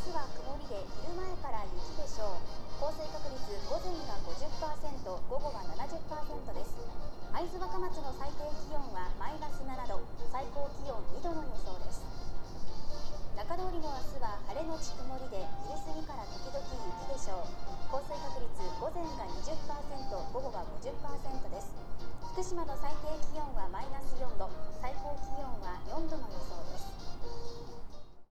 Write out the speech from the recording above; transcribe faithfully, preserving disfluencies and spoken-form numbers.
日は曇りで昼前から雪でしょう。降水確率午前が ごじゅっパーセント、午後は ななじゅっパーセント です。会津若松の最低気温はマイナスななど、最高気温にどの予想です。中通りの明日は晴れのち曇りで昼過ぎから時々雪でしょう。降水確率午前が にじゅっパーセント、午後が ごじゅっパーセント です。福島の最低気温はマイナスよんど、